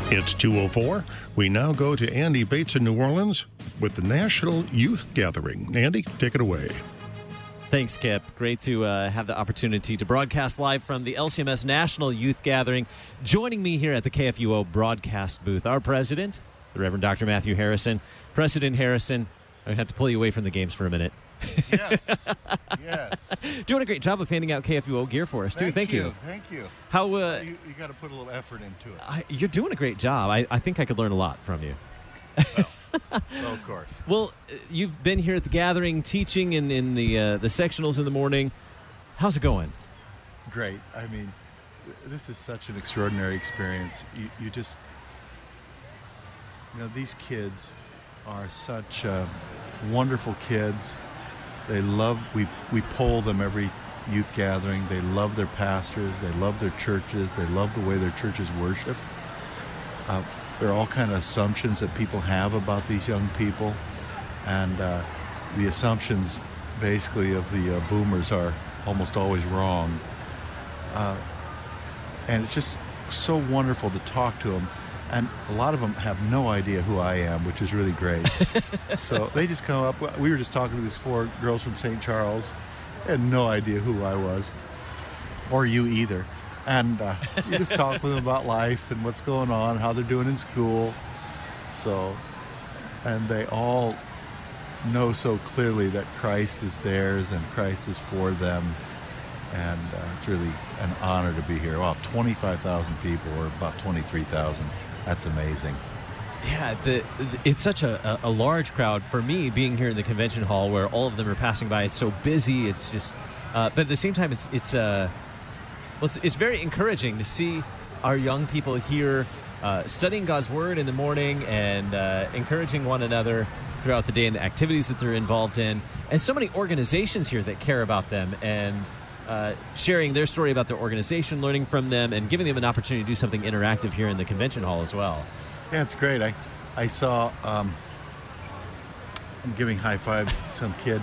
It's 2:04. We now go to Andy Bates in New Orleans with the National Youth Gathering. Andy, take it away. Thanks, Kip. Great to have the opportunity to broadcast live from the LCMS National Youth Gathering. Joining me here at the KFUO broadcast booth, our president, the Reverend Dr. Matthew Harrison. President Harrison, I have to pull you away from the games for a minute. Yes. Doing a great job of handing out KFUO gear for us, too. Thank you. Thank you. How You got to put a little effort into it. You're doing a great job. I think I could learn a lot from you. Well, of course. Well, you've been here at the gathering, teaching in the sectionals in the morning. How's it going? Great. I mean, this is such an extraordinary experience. You just, these kids are such wonderful kids. They love, we poll them every youth gathering. They love their pastors. They love their churches. They love the way their churches worship. There are all kind of assumptions that people have about these young people. And the assumptions basically of the boomers are almost always wrong. And it's just so wonderful to talk to them. And a lot of them have no idea who I am, which is really great. So they just come up. We were just talking to these 4 girls from St. Charles. They had no idea who I was, or you either. And you just talk with them about life and what's going on, how they're doing in school. So, and they all know so clearly that Christ is theirs and Christ is for them. And it's really an honor to be here. Wow, 25,000 people, or about 23,000. That's amazing. Yeah, it's such a large crowd. For me, being here in the convention hall where all of them are passing by, it's so busy. It's just, but at the same time, it's very encouraging to see our young people here studying God's Word in the morning and encouraging one another throughout the day and the activities that they're involved in. And so many organizations here that care about them and sharing their story about their organization, learning from them, and giving them an opportunity to do something interactive here in the convention hall as well. Yeah, it's great. I saw, I'm giving high five to some kid.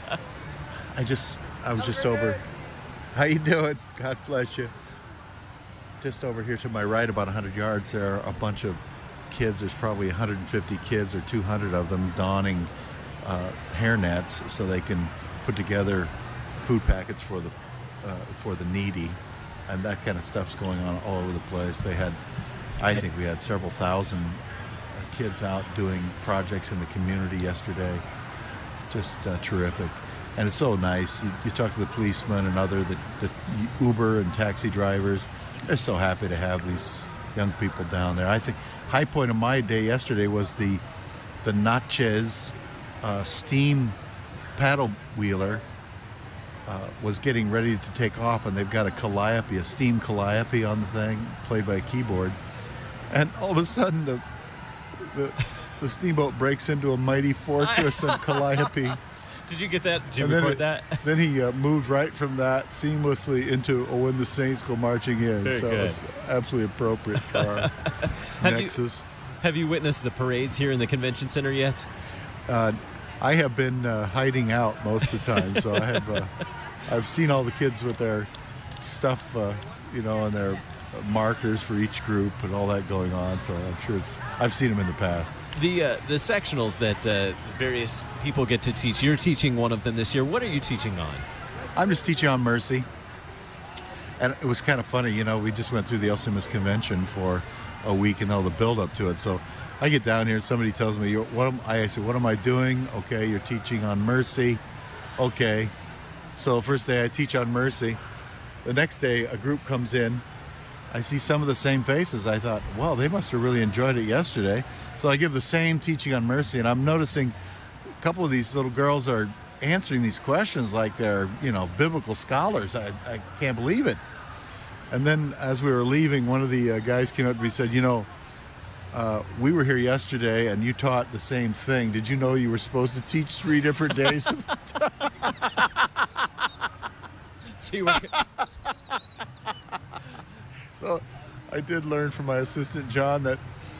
I was just over. How you doing? God bless you. Just over here to my right, about 100 yards, there are a bunch of kids. There's probably 150 kids or 200 of them donning hairnets so they can put together food packets for the needy, and that kind of stuff's going on all over the place. I think we had several thousand kids out doing projects in the community yesterday. Just terrific. And it's so nice. You talk to the policemen and the Uber and taxi drivers. They're so happy to have these young people down there. I think high point of my day yesterday was the Natchez steam paddle wheeler was getting ready to take off, and they've got a steam calliope on the thing, played by a keyboard. And all of a sudden, the steamboat breaks into a mighty fortress and calliope. Did you get that? Did you record that? Then he moved right from that seamlessly into "Oh, When the Saints Go Marching In." Very so good. It was absolutely appropriate for our Nexus. Have you witnessed the parades here in the convention center yet? I have been hiding out most of the time, so I've seen all the kids with their stuff, and their markers for each group and all that going on. So I'm sure I've seen them in the past. The sectionals that various people get to teach. You're teaching one of them this year. What are you teaching on? I'm just teaching on mercy. And it was kind of funny, we just went through the LCMS convention for a week and all the build up to it. So I get down here and somebody tells me, I say, what am I doing? Okay, you're teaching on mercy. Okay. So first day I teach on mercy. The next day a group comes in. I see some of the same faces. I thought, well, they must have really enjoyed it yesterday. So I give the same teaching on mercy, and I'm noticing a couple of these little girls are answering these questions like they're, biblical scholars. I can't believe it. And then as we were leaving, one of the guys came up to me and said, we were here yesterday and you taught the same thing. Did you know you were supposed to teach 3 different days? So I did learn from my assistant, John, that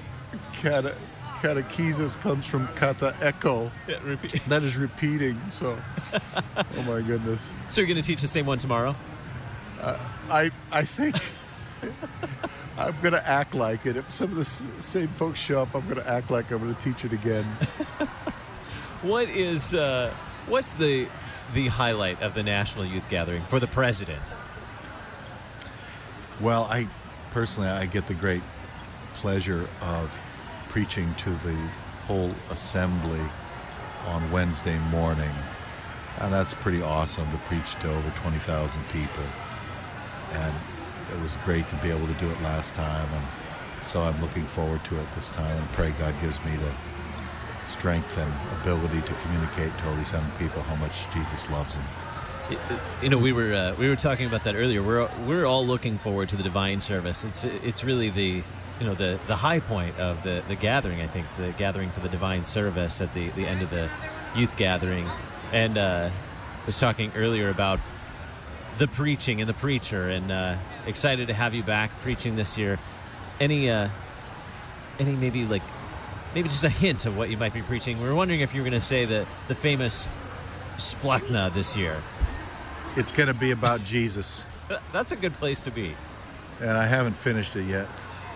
catechesis comes from kata echo. Yeah, repeat. That is repeating. So, oh my goodness. So you're going to teach the same one tomorrow? I think I'm going to act like it. If some of the same folks show up, I'm going to act like I'm going to teach it again. What's the highlight of the National Youth Gathering for the president? Well, I get the great pleasure of preaching to the whole assembly on Wednesday morning. And that's pretty awesome to preach to over 20,000 people. And it was great to be able to do it last time. And so I'm looking forward to it this time and pray God gives me the strength and ability to communicate to all these young people how much Jesus loves them. We were talking about that earlier. We're all looking forward to the divine service. It's really the high point of the gathering. I think the gathering for the divine service at the end of the youth gathering. And I was talking earlier about the preaching and the preacher, and excited to have you back preaching this year. Any maybe just a hint of what you might be preaching? We were wondering if you were going to say the famous Splachna this year. It's going to be about Jesus. That's a good place to be. And I haven't finished it yet.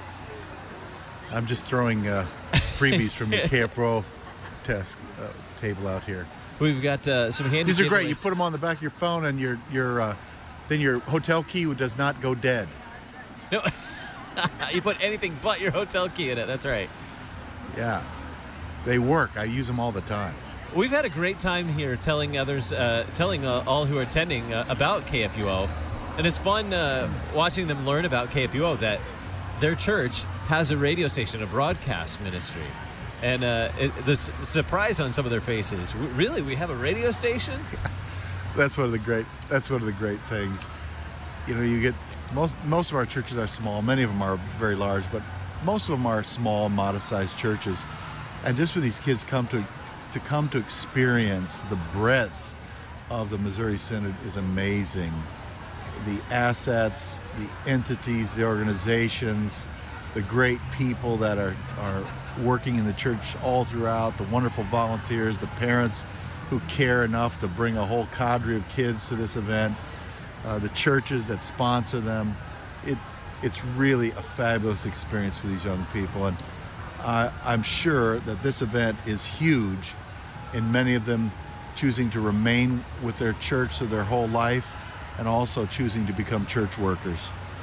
I'm just throwing freebies from your KFRO test table out here. We've got some handy. These are great. giveaways. You put them on the back of your phone, and then your hotel key does not go dead. No, you put anything but your hotel key in it. That's right. Yeah, they work. I use them all the time. We've had a great time here telling others, all who are attending about KFUO. And it's fun watching them learn about KFUO, that their church has a radio station, a broadcast ministry. And the surprise on some of their faces. Really, we have a radio station? That's one of the great things. You get most of our churches are small. Many of them are very large, but most of them are small, modest-sized churches. And just for these kids to come to experience the breadth of the Missouri Synod is amazing. The assets, the entities, the organizations, the great people that are working in the church all throughout, the wonderful volunteers, the parents who care enough to bring a whole cadre of kids to this event, the churches that sponsor them. It's really a fabulous experience for these young people. And I'm sure that this event is huge in many of them choosing to remain with their church for their whole life and also choosing to become church workers.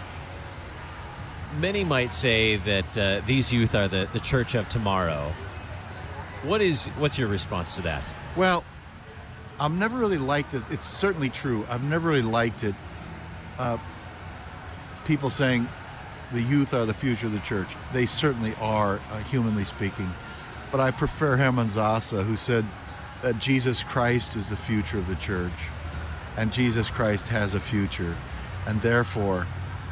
Many might say that these youth are the church of tomorrow. What's your response to that? Well, I've never really liked this. It's certainly true. I've never really liked it. People saying the youth are the future of the church. They certainly are, humanly speaking. But I prefer Hermann Sasse, who said that Jesus Christ is the future of the church, and Jesus Christ has a future, and therefore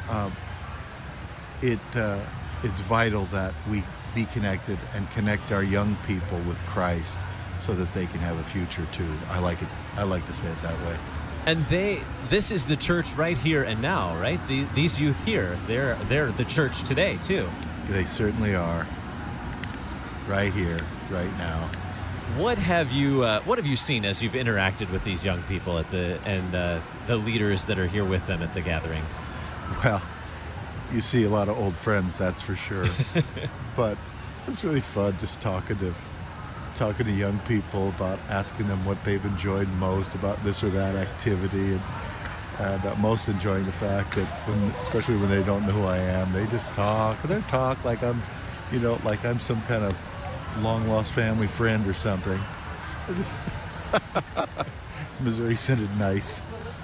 it's vital that we be connected and connect our young people with Christ so that they can have a future too. I like to say it that way. And this is the church right here and now, right? These youth here, they're the church today too. They certainly are. Right here, right now. What have you seen as you've interacted with these young people and the leaders that are here with them at the gathering? Well, you see a lot of old friends, that's for sure. But it's really fun just talking to young people about asking them what they've enjoyed most about this or that activity, and most enjoying the fact that especially when they don't know who I am, they just talk, and they talk like I'm some kind of long-lost family friend or something. Missouri Synod nice.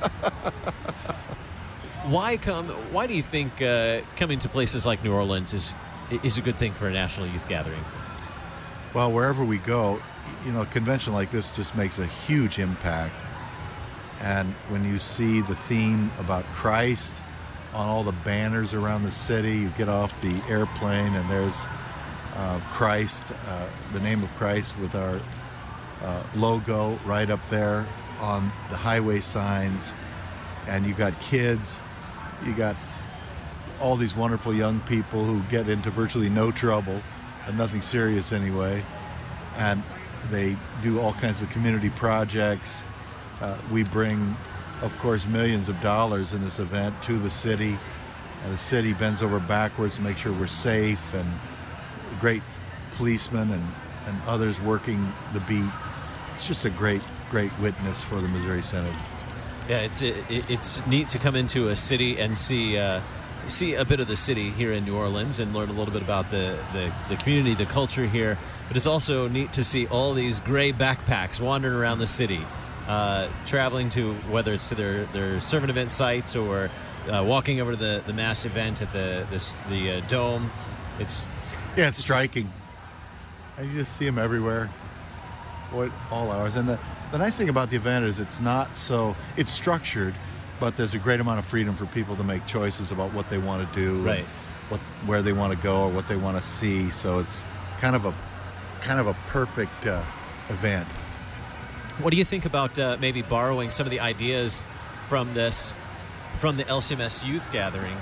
Why do you think coming to places like New Orleans is a good thing for a national youth gathering? Well, wherever we go, a convention like this just makes a huge impact. And when you see the theme about Christ on all the banners around the city, you get off the airplane and there's Christ, the name of Christ with our logo right up there on the highway signs. And you got kids, you got all these wonderful young people who get into virtually no trouble, and nothing serious anyway. And they do all kinds of community projects. We bring, of course, millions of dollars in this event to the city And the city bends over backwards to make sure we're safe, and great policemen and others working the beat. It's just a great witness for the Missouri Synod. Yeah, it's neat to come into a city and see a bit of the city here in New Orleans and learn a little bit about the community, the culture here. But it's also neat to see all these gray backpacks wandering around the city, traveling to, whether it's to their servant event sites or walking over to the mass event at the Dome. It's striking. And you just see them everywhere, all hours. And the nice thing about the event is it's structured, but there's a great amount of freedom for people to make choices about what they want to do, right? Where they want to go or what they want to see. So it's kind of a perfect event. What do you think about maybe borrowing some of the ideas from the LCMS Youth Gathering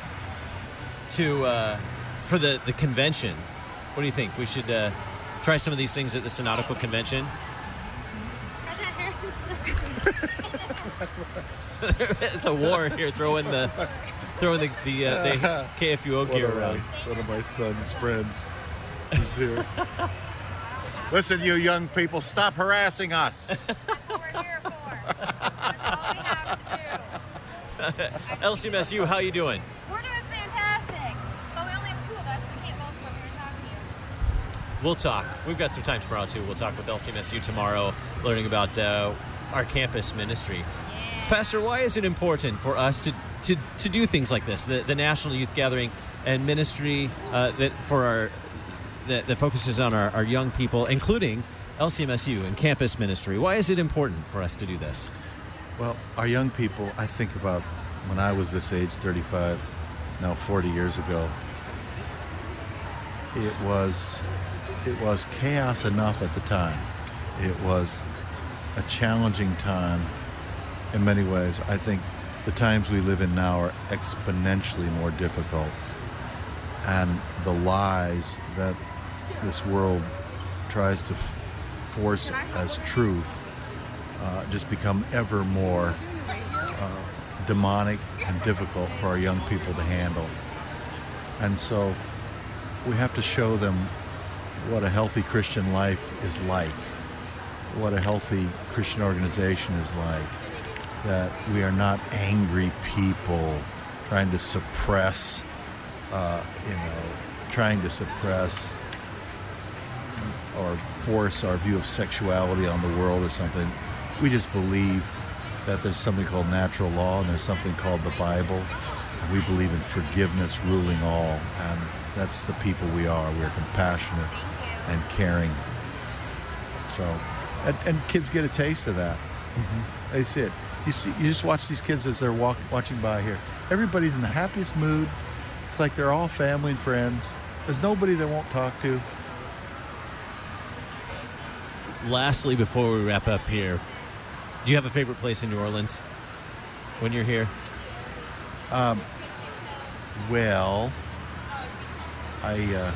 for the convention? What do you think? We should try some of these things at the Synodical Convention. It's a war here, throwing the KFUO gear around. One of my son's friends is here. Listen, you young people, stop harassing us. That's what we're here for. That's all we have to do. LCMSU, how you doing? We're doing fantastic, but we only have 2 of us. We can't both come here and talk to you. We'll talk. We've got some time tomorrow, too. We'll talk with LCMSU tomorrow, learning about our campus ministry. Yeah. Pastor, why is it important for us to do things like this, the National Youth Gathering and ministry that focuses on our young people, including LCMSU and campus ministry? Why is it important for us to do this? Well, our young people, I think about when I was this age, 35, now 40 years ago, it was chaos enough at the time. It was a challenging time in many ways. I think the times we live in now are exponentially more difficult, and the lies that this world tries to force as truth just become ever more demonic and difficult for our young people to handle. And so we have to show them what a healthy Christian life is like, what a healthy Christian organization is like, that we are not angry people trying to suppress, or force our view of sexuality on the world or something. We just believe that there's something called natural law and there's something called the Bible. And we believe in forgiveness ruling all. And that's the people we are. We're compassionate and caring. So, and kids get a taste of that. Mm-hmm. They see it. You just watch these kids as they're watching by here. Everybody's in the happiest mood. It's like they're all family and friends. There's nobody they won't talk to. Lastly, before we wrap up here, do you have a favorite place in New Orleans when you're here? Well, I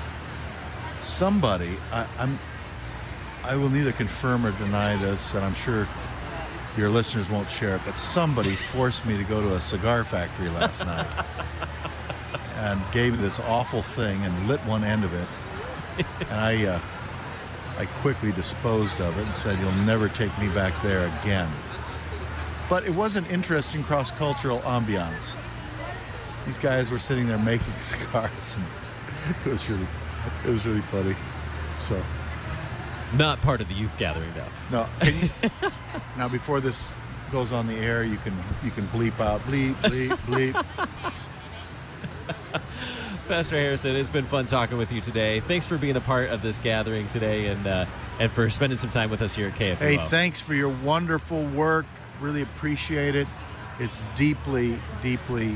will neither confirm or deny this, and I'm sure your listeners won't share it, but somebody forced me to go to a cigar factory last night and gave me this awful thing and lit one end of it. And I quickly disposed of it and said, "You'll never take me back there again." But it was an interesting cross-cultural ambiance. These guys were sitting there making cigars, and it was really funny. So, not part of the youth gathering, though. No. Now, before this goes on the air, you can bleep out bleep bleep bleep. Pastor Harrison, it's been fun talking with you today. Thanks for being a part of this gathering today and for spending some time with us here at KFUO. Hey, thanks for your wonderful work. Really appreciate it. It's deeply, deeply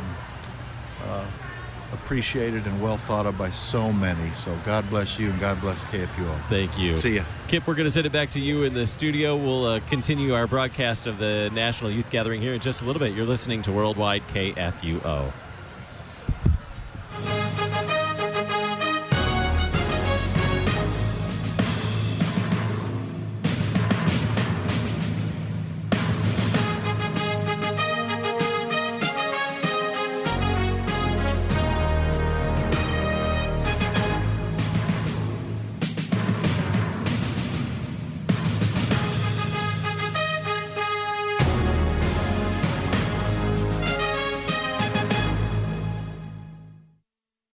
appreciated and well thought of by so many. So God bless you and God bless KFUO. Thank you. See ya. Kip, we're going to send it back to you in the studio. We'll continue our broadcast of the National Youth Gathering here in just a little bit. You're listening to Worldwide KFUO.